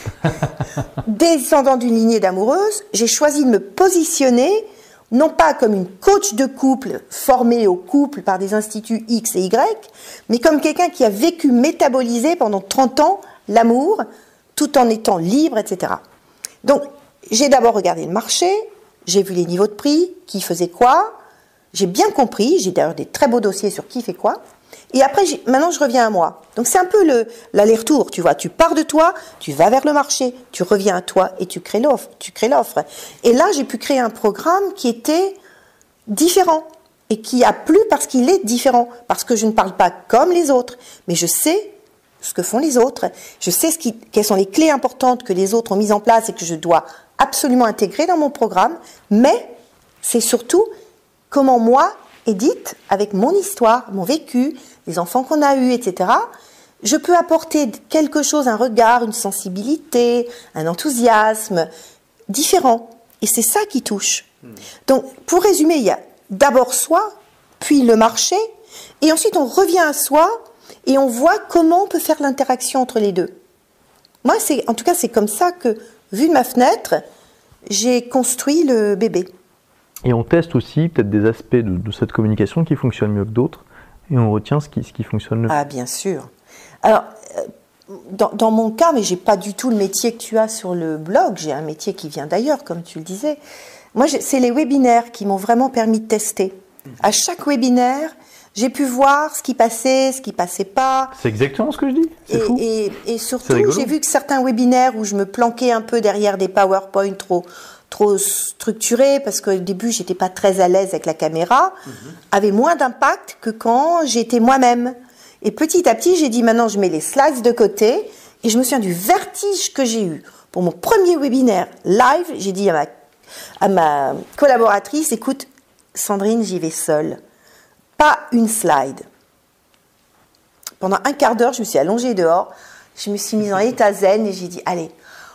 Descendant d'une lignée d'amoureuses, j'ai choisi de me positionner, non pas comme une coach de couple formée au couple par des instituts X et Y, mais comme quelqu'un qui a vécu, métabolisé pendant trente ans l'amour, tout en étant libre, et cetera. Donc, j'ai d'abord regardé le marché, j'ai vu les niveaux de prix, qui faisait quoi, j'ai bien compris, j'ai d'ailleurs des très beaux dossiers sur qui fait quoi, Et après, maintenant, je reviens à moi. Donc, c'est un peu l'aller-retour, tu vois. Tu pars de toi, tu vas vers le marché, tu reviens à toi et tu crées l'offre. Tu crées l'offre. Et là, j'ai pu créer un programme qui était différent et qui a plu parce qu'il est différent. Parce que je ne parle pas comme les autres, mais je sais ce que font les autres. Je sais ce qui, quelles sont les clés importantes que les autres ont mises en place et que je dois absolument intégrer dans mon programme. Mais c'est surtout comment moi, Edith, avec mon histoire, mon vécu, les enfants qu'on a eus, et cetera, je peux apporter quelque chose, un regard, une sensibilité, un enthousiasme différent. Et c'est ça qui touche. Mmh. Donc, pour résumer, il y a d'abord soi, puis le marché, et ensuite on revient à soi et on voit comment on peut faire l'interaction entre les deux. Moi, c'est, en tout cas, c'est comme ça que, vu de ma fenêtre, j'ai construit le bébé. Et on teste aussi peut-être des aspects de, de cette communication qui fonctionnent mieux que d'autres, et on retient ce qui, ce qui fonctionne le mieux. Ah, bien sûr. Alors, dans, dans mon cas, mais j'ai pas du tout le métier que tu as sur le blog, j'ai un métier qui vient d'ailleurs, comme tu le disais. Moi, c'est les webinaires qui m'ont vraiment permis de tester. À chaque webinaire, j'ai pu voir ce qui passait, ce qui passait pas. C'est exactement ce que je dis. C'est et, fou. Et, et surtout, j'ai vu que certains webinaires où je me planquais un peu derrière des PowerPoint trop, trop structurés, parce qu'au début, j'étais pas très à l'aise avec la caméra, mm-hmm. avaient moins d'impact que quand j'étais moi-même. Et petit à petit, j'ai dit maintenant, je mets les slides de côté, et je me souviens du vertige que j'ai eu. Pour mon premier webinaire live, j'ai dit à ma, à ma collaboratrice, écoute, Sandrine, j'y vais seule. Pas une slide. Pendant un quart d'heure, je me suis allongée dehors, je me suis mise en état zen et j'ai dit, allez,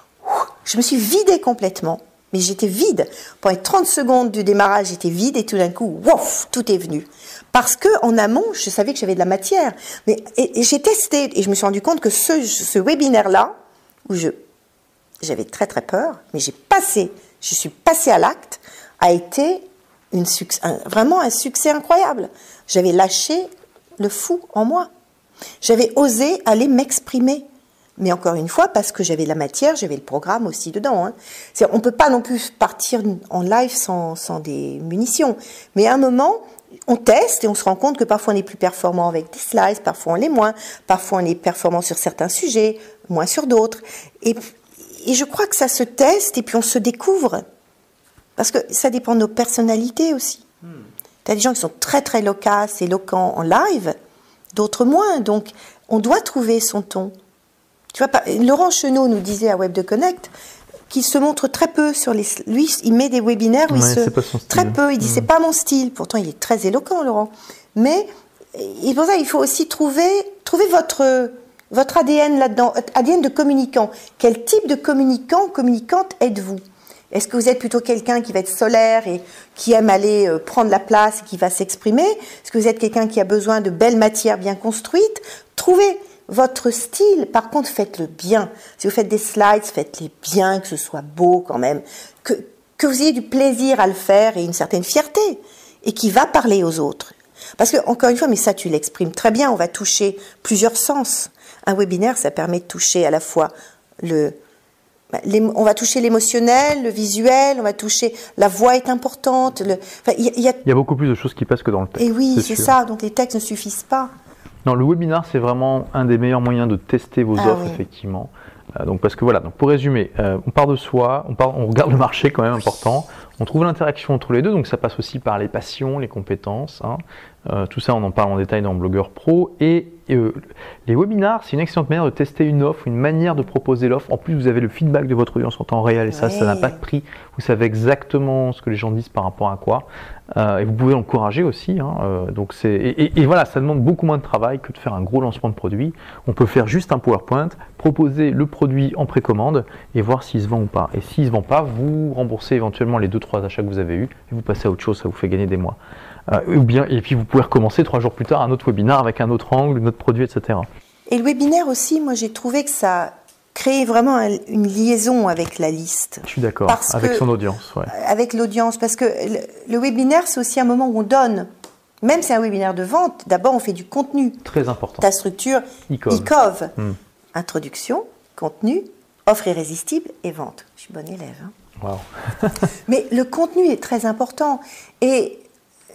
je me suis vidée complètement. Mais j'étais vide. Pendant les trente secondes du démarrage, j'étais vide et tout d'un coup, wouf, tout est venu. Parce qu'en amont, je savais que j'avais de la matière. Mais, et, et j'ai testé et je me suis rendu compte que ce, ce webinaire-là, où je, j'avais très très peur, mais j'ai passé, je suis passée à l'acte, a été une succès, un, vraiment un succès incroyable. J'avais lâché le fou en moi. J'avais osé aller m'exprimer. Mais encore une fois, parce que j'avais la matière, j'avais le programme aussi dedans. Hein. On ne peut pas non plus partir en live sans, sans des munitions. Mais à un moment, on teste et on se rend compte que parfois on est plus performant avec des slides, parfois on l'est moins, parfois on est performant sur certains sujets, moins sur d'autres. Et, et je crois que ça se teste et puis on se découvre. Parce que ça dépend de nos personnalités aussi. Hmm. Tu as des gens qui sont très très loquaces, éloquents en live, d'autres moins. Donc on doit trouver son ton. Tu vois, Laurent Chenot nous disait à Web de Connect qu'il se montre très peu sur les. Lui, il met des webinaires où ouais, il se pas son style. Très peu. Il dit mmh. c'est pas mon style. Pourtant, il est très éloquent, Laurent. Mais et pour ça, il faut aussi trouver trouver votre votre A D N là-dedans, A D N de communicant. Quel type de communicant, communicante êtes-vous? Est-ce que vous êtes plutôt quelqu'un qui va être solaire et qui aime aller euh, prendre la place et qui va s'exprimer? Est-ce que vous êtes quelqu'un qui a besoin de belles matières bien construites? Trouvez votre style. Par contre, faites-le bien. Si vous faites des slides, faites-les bien, que ce soit beau quand même, que, que vous ayez du plaisir à le faire et une certaine fierté, et qui va parler aux autres. Parce que, encore une fois, mais ça tu l'exprimes très bien, on va toucher plusieurs sens. Un webinaire, ça permet de toucher à la fois le... Les, on va toucher l'émotionnel, le visuel, on va toucher... La voix est importante. Le, enfin, y, y, a, il y a beaucoup plus de choses qui passent que dans le texte. Et oui, c'est, c'est ça. Donc les textes ne suffisent pas. Non, le webinar, c'est vraiment un des meilleurs moyens de tester vos ah, offres, oui. effectivement. Euh, donc, parce que voilà, donc pour résumer, euh, on part de soi, on, part, on regarde le marché quand même, oui. important, on trouve l'interaction entre les deux, donc ça passe aussi par les passions, les compétences, hein. euh, tout ça on en parle en détail dans Blogueur Pro, et euh, les webinars, c'est une excellente manière de tester une offre, une manière de proposer l'offre. En plus, vous avez le feedback de votre audience en temps réel, et ça, oui. ça n'a pas de prix, vous savez exactement ce que les gens disent par rapport à quoi. Euh, et vous pouvez l'encourager aussi, hein, euh, donc c'est et, et, et voilà, ça demande beaucoup moins de travail que de faire un gros lancement de produit. On peut faire juste un PowerPoint, proposer le produit en précommande et voir s'il se vend ou pas. Et s'il se vend pas, vous remboursez éventuellement les deux trois achats que vous avez eus et vous passez à autre chose, ça vous fait gagner des mois. Euh, ou bien et puis vous pouvez recommencer trois jours plus tard un autre webinaire avec un autre angle, un autre produit, et cetera. Et le webinaire aussi, moi j'ai trouvé que ça créer vraiment un, une liaison avec la liste. Je suis d'accord, parce avec que, son audience. Ouais. Avec l'audience, parce que le, le webinaire, c'est aussi un moment où on donne. Même si c'est un webinaire de vente, d'abord on fait du contenu. Très important. Ta structure, I C O V. I C O V. Hmm. Introduction, contenu, offre irrésistible et vente. Je suis bonne élève. Hein. Wow. Mais le contenu est très important. Et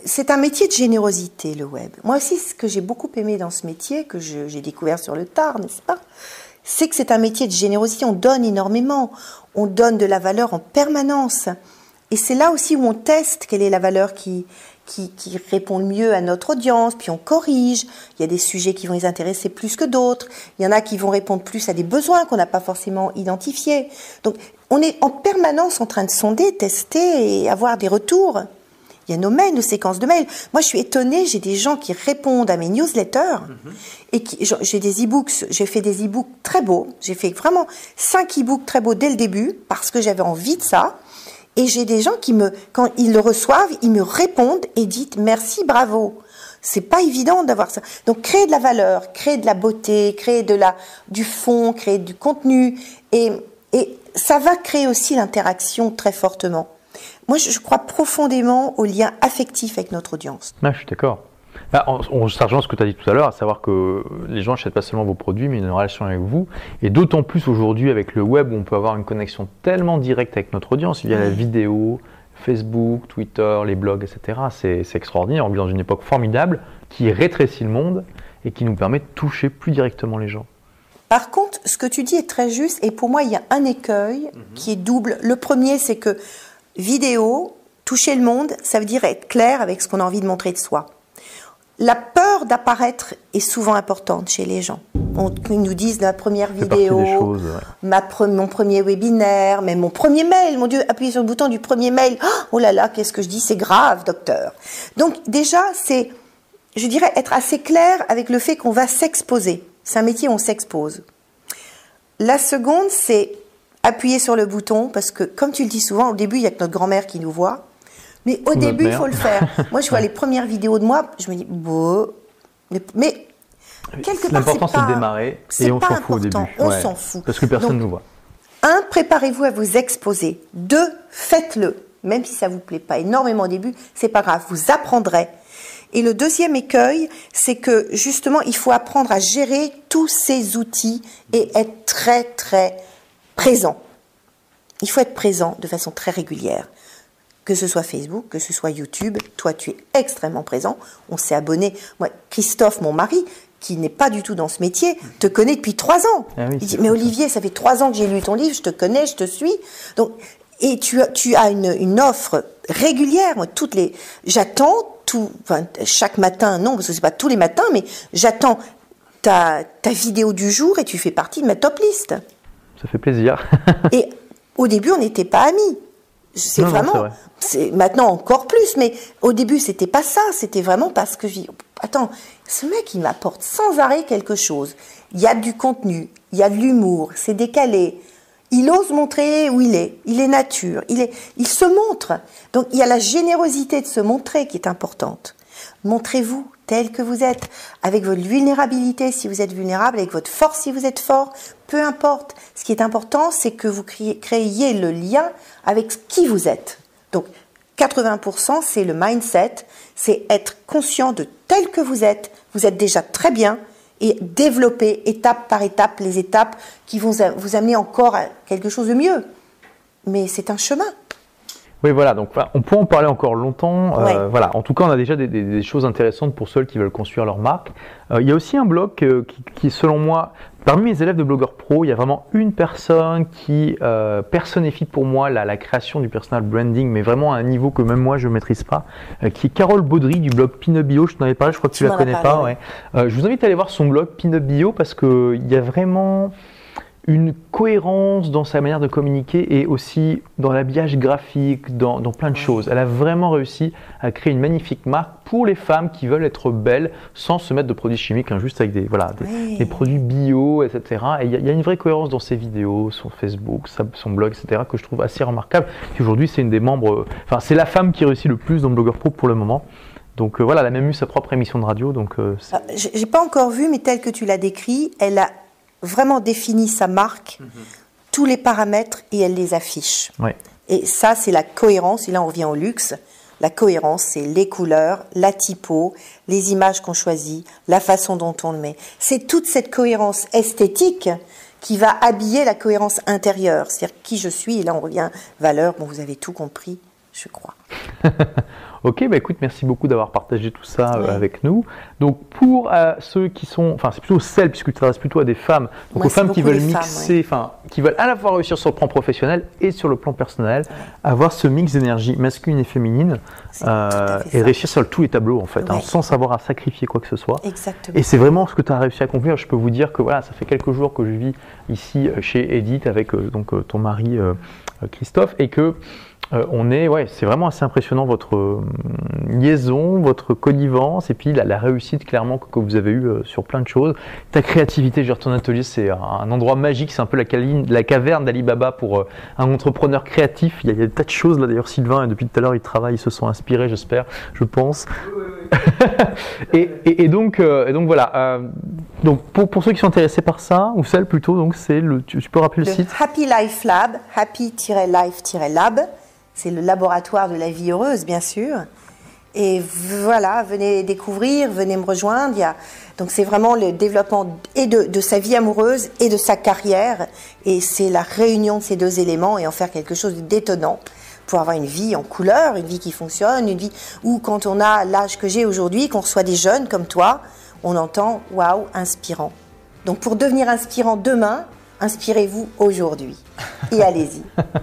c'est un métier de générosité, le web. Moi aussi, ce que j'ai beaucoup aimé dans ce métier, que j'ai découvert sur le tard, n'est-ce pas, c'est que c'est un métier de générosité. On donne énormément, on donne de la valeur en permanence. Et c'est là aussi où on teste quelle est la valeur qui, qui, qui répond le mieux à notre audience, puis on corrige. Il y a des sujets qui vont les intéresser plus que d'autres. Il y en a qui vont répondre plus à des besoins qu'on n'a pas forcément identifiés. Donc, on est en permanence en train de sonder, tester et avoir des retours. Il y a nos mails, nos séquences de mails. Moi, je suis étonnée, j'ai des gens qui répondent à mes newsletters. Mm-hmm. Et qui, j'ai des e-books, j'ai fait des e-books très beaux. J'ai fait vraiment cinq e-books très beaux dès le début, parce que j'avais envie de ça. Et j'ai des gens qui me, quand ils le reçoivent, ils me répondent et disent merci, bravo. C'est pas évident d'avoir ça. Donc, créer de la valeur, créer de la beauté, créer de la, du fond, créer du contenu. Et, et ça va créer aussi l'interaction très fortement. Moi, je crois profondément au lien affectif avec notre audience. Ah, je suis d'accord. Ah, on, on rejoint ce que tu as dit tout à l'heure, à savoir que les gens n'achètent pas seulement vos produits, mais une relation avec vous. Et d'autant plus aujourd'hui avec le web, où on peut avoir une connexion tellement directe avec notre audience via la vidéo, Facebook, Twitter, les blogs, et cetera. C'est extraordinaire. On vit dans une époque formidable qui rétrécit le monde et qui nous permet de toucher plus directement les gens. Par contre, ce que tu dis est très juste. Et pour moi, il y a un écueil mm-hmm. qui est double. Le premier, c'est que vidéo, toucher le monde, ça veut dire être clair avec ce qu'on a envie de montrer de soi. La peur d'apparaître est souvent importante chez les gens. On, ils nous disent la première vidéo, choses, ouais. ma pre, mon premier webinaire, même mon premier mail. Mon Dieu, appuyer sur le bouton du premier mail. Oh là là, qu'est-ce que je dis? C'est grave, docteur. Donc déjà, c'est, je dirais, être assez clair avec le fait qu'on va s'exposer. C'est un métier où on s'expose. La seconde, c'est appuyer sur le bouton, parce que, comme tu le dis souvent, au début, il n'y a que notre grand-mère qui nous voit. Mais au Ou début, il faut le faire. Moi, je vois les premières vidéos de moi, je me dis, bon, mais, mais quelque part, l'important, c'est de démarrer et on s'en fout au début. On ouais. s'en fout. Parce que personne ne Donc, nous voit. Un, préparez-vous à vous exposer. Deux, faites-le. Même si ça ne vous plaît pas énormément au début, c'est pas grave, vous apprendrez. Et le deuxième écueil, c'est que justement, il faut apprendre à gérer tous ces outils et être très, très présent. Il faut être présent de façon très régulière. Que ce soit Facebook, que ce soit YouTube, toi tu es extrêmement présent. On s'est abonné. Moi, Christophe, mon mari, qui n'est pas du tout dans ce métier, te connaît depuis trois ans. Ah oui, il dit, mais Olivier, ça fait trois ans que j'ai lu ton livre, je te connais, je te suis. Donc, et tu, tu as une, une offre régulière. Moi, toutes les, j'attends tout, enfin, chaque matin, non, parce que c'est pas tous les matins, mais j'attends ta, ta vidéo du jour et tu fais partie de ma top list. Ça fait plaisir. Et au début, on n'était pas amis. C'est vraiment, c'est maintenant encore plus, mais au début, c'était pas ça. C'était vraiment parce que je dis, attends, ce mec, il m'apporte sans arrêt quelque chose. Il y a du contenu, il y a de l'humour, c'est décalé. Il ose montrer où il est. Il est nature. Il est, il se montre. Donc, il y a la générosité de se montrer qui est importante. Montrez-vous tel que vous êtes, avec votre vulnérabilité si vous êtes vulnérable, avec votre force si vous êtes fort, peu importe. Ce qui est important, c'est que vous créiez le lien avec qui vous êtes. Donc, quatre-vingts pour cent, c'est le mindset, c'est être conscient de tel que vous êtes. Vous êtes déjà très bien et développer étape par étape les étapes qui vont vous amener encore à quelque chose de mieux. Mais c'est un chemin. Oui, voilà, donc on peut en parler encore longtemps. Ouais. Euh, voilà, en tout cas, on a déjà des, des, des choses intéressantes pour ceux qui veulent construire leur marque. Euh, il y a aussi un blog euh, qui, qui, selon moi, parmi mes élèves de blogueurs pro, il y a vraiment une personne qui euh, personnifie pour moi la, la création du personal branding, mais vraiment à un niveau que même moi je ne maîtrise pas, euh, qui est Carole Baudry du blog Pinup Bio. Je t'en avais parlé, je crois que tu, tu la connais parlé, pas. Ouais. Ouais. Euh, je vous invite à aller voir son blog Pinup Bio parce qu'il y a vraiment une cohérence dans sa manière de communiquer et aussi dans l'habillage graphique, dans, dans plein de choses. Elle a vraiment réussi à créer une magnifique marque pour les femmes qui veulent être belles sans se mettre de produits chimiques, hein, juste avec des, voilà, des, oui. des produits bio, et cetera. Et il y, y a une vraie cohérence dans ses vidéos, son Facebook, sa, son blog, et cetera, que je trouve assez remarquable. Et aujourd'hui, c'est une des membres, enfin, c'est la femme qui réussit le plus dans Blogueur Pro pour le moment. Donc euh, voilà, elle a même eu sa propre émission de radio. Donc, euh, ah, j'ai pas encore vu, mais tel que tu l'as décrit, elle a vraiment définit sa marque, mmh. tous les paramètres et elle les affiche. Ouais. Et ça, c'est la cohérence. Et là, on revient au luxe. La cohérence, c'est les couleurs, la typo, les images qu'on choisit, la façon dont on le met. C'est toute cette cohérence esthétique qui va habiller la cohérence intérieure. C'est-à-dire qui je suis. Et là, on revient valeur. Bon, vous avez tout compris, je crois. Ok, bah écoute, merci beaucoup d'avoir partagé tout ça euh, Oui. avec nous. Donc pour euh, ceux qui sont, enfin c'est plutôt celles, puisque tu t'adresses plutôt à des femmes, donc Moi, aux c'est femmes qui beaucoup veulent les femmes, mixer, enfin qui veulent à la fois réussir sur le plan professionnel et sur le plan personnel, avoir ce mix d'énergie masculine et féminine C'est euh, tout à fait et ça. réussir sur tous les tableaux en fait, hein, Ouais. sans savoir à sacrifier quoi que ce soit. Exactement. Et c'est vraiment ce que tu as réussi à accomplir. Je peux vous dire que voilà, ça fait quelques jours que je vis ici euh, chez Edith avec euh, donc euh, ton mari euh, euh, Christophe et que euh, on est, ouais, c'est vraiment assez impressionnant votre euh, liaison, votre connivence et puis la, la réussite clairement que, que vous avez eue euh, sur plein de choses. Ta créativité, je veux dire, ton atelier, c'est un, un endroit magique, c'est un peu la, caline, la caverne d'Ali Baba pour euh, un entrepreneur créatif. Il y, a, il y a des tas de choses là d'ailleurs. Sylvain, et depuis tout à l'heure, il travaille, ils se sont inspirés, j'espère, je pense. Oui, oui, oui. et, et, et, donc, euh, et donc voilà. Euh, donc pour, pour ceux qui sont intéressés par ça, ou celles plutôt, donc c'est le, tu, tu peux rappeler le, Le site Happy Life Lab, happy-life-lab, c'est le laboratoire de la vie heureuse, bien sûr. Et voilà, venez découvrir, venez me rejoindre. Il y a, donc c'est vraiment le développement et de, de sa vie amoureuse et de sa carrière. Et c'est la réunion de ces deux éléments et en faire quelque chose d'étonnant pour avoir une vie en couleur, une vie qui fonctionne, une vie où quand on a l'âge que j'ai aujourd'hui, qu'on reçoit des jeunes comme toi, on entend « waouh, inspirant ». Donc pour devenir inspirant demain, inspirez-vous aujourd'hui. Et allez-y.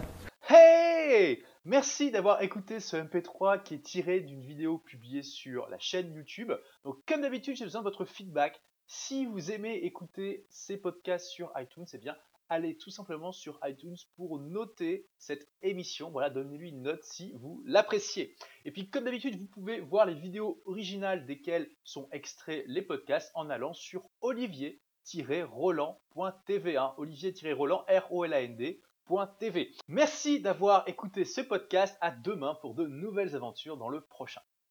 Hey! Merci d'avoir écouté ce M P trois qui est tiré d'une vidéo publiée sur la chaîne YouTube. Donc comme d'habitude, j'ai besoin de votre feedback. Si vous aimez écouter ces podcasts sur iTunes, eh bien allez tout simplement sur iTunes pour noter cette émission. Voilà, donnez-lui une note si vous l'appréciez. Et puis comme d'habitude, vous pouvez voir les vidéos originales desquelles sont extraits les podcasts en allant sur olivier tiret roland point t v. Hein, Olivier-Roland, R O L A N D. .tv. Merci d'avoir écouté ce podcast. À demain pour de nouvelles aventures dans le prochain.